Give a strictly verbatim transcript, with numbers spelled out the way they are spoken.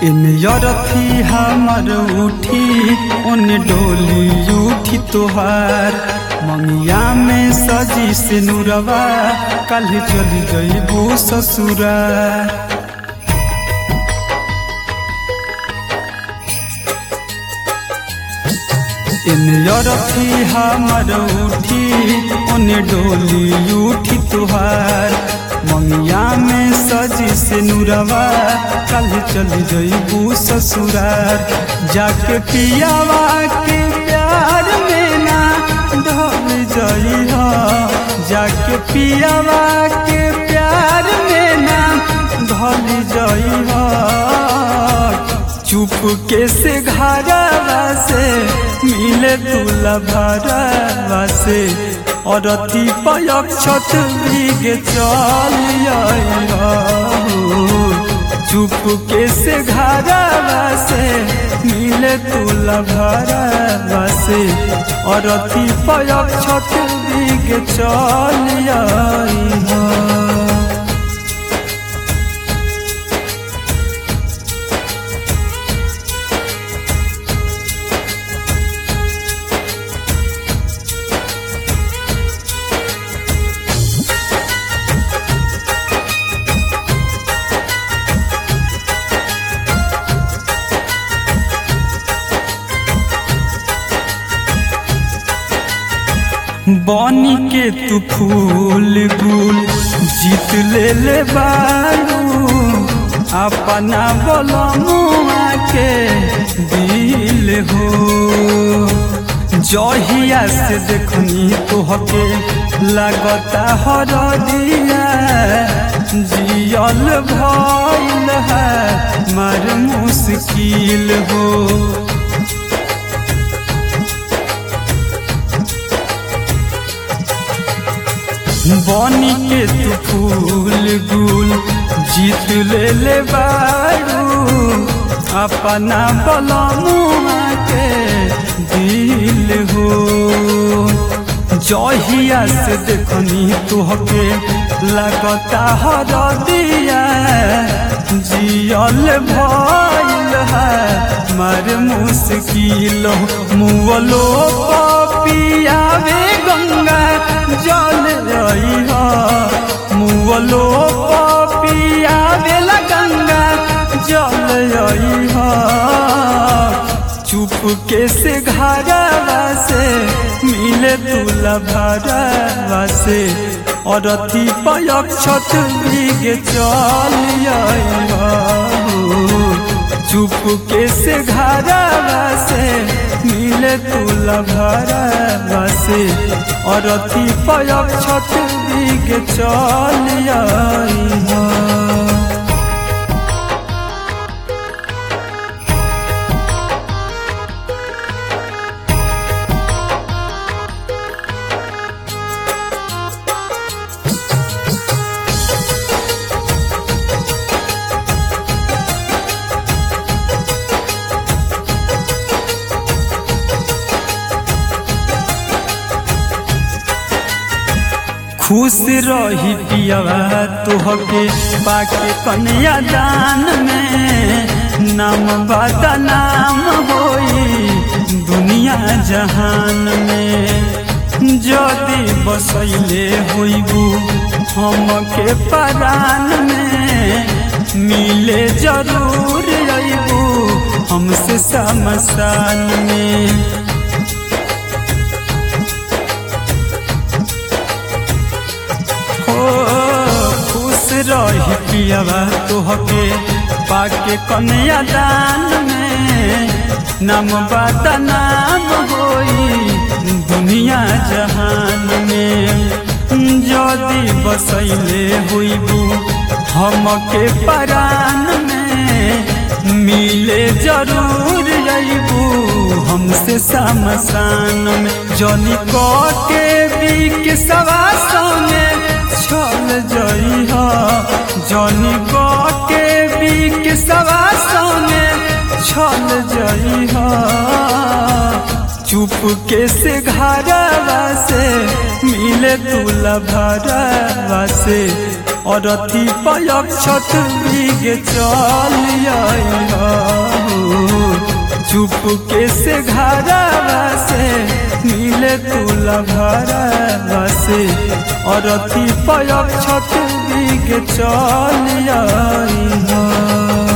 इन यरथी हमर उठी उन डोली उठी तोहार मंगिया में सजी से नुरवा कल चली जइबू ससुरा। इन यरथी हमर उठी उन डोली उठी तोहार मंगिया में सजी से नुरवा कल चली जइबू ससुरार। जाके पियावा के प्यार में ना ढल जइहा, जाके पियावा के प्यार में ना ढल जइहा। चुप के से घरवा से मिले तुला भरवा से और अति पयक्षत भीगे चल आइहा। चुप के से घरवा से मिले तुला भरवा से और अति पयक्षत भीगे चल आइहा। बानी के तू फूल गुल जीत ले ले बारू अपना बोलमुआ के दिल हो। जहिया से देखनी तोहके लगता हरदिया जियल भइल है मर मुश्किल हो। बानी के तू फूल गुल जीत ले ले बारू अपना बलमुआ के दिल हो। जहिया से देखनी तोहके लगता हरदिया जियल भइल है मर मुश्किल हो। मुअलो पियावे गंगा जल रइहा, मुअलो पियावे ला गंगा जल रइहा। चुप के से घरवा से मिले तुला भरवा से और अति पयक्षत भीगे चल आइहा। चुप के से घरवा से मिले तुला भरवा से और अति पयक्षत भीगे चल आइहा। खुश रही पियावा तोहके पाके कन्या दान में नाम बदनाम होई दुनिया जहान में। जदि बसैले होइबू हमके परान में मिले जरूर अइबू हमसे शमशान में। रही पियावा तोहके पाके कन्या दान में नाम बदनाम होई दुनिया जहान में। जदि बसैले होइबू हमके परान में मिले जरूर अइबू हमसे शमशान में। जनी के बीक सवा संगे चल जइहा, जनी के बीक सवा संगे चल जइहा। चुप के से घरवा से मिले तुला भरवा से और अथी पयक्षत भीगे चल चुप के से घरवा से मिले तुला भरवा से और अथी पयक्षत भीगे चल